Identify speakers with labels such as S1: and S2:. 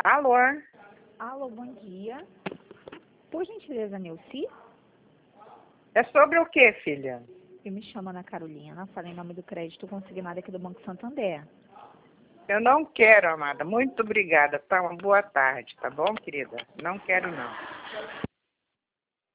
S1: Alô?
S2: Alô, bom dia. Por gentileza, Neuci?
S1: É sobre o que, filha?
S2: Eu me chamo Ana Carolina, falei em nome do crédito consignado aqui do Banco Santander.
S1: Eu não quero, amada. Muito obrigada. Tá, uma boa tarde, tá bom, querida? Não quero, não.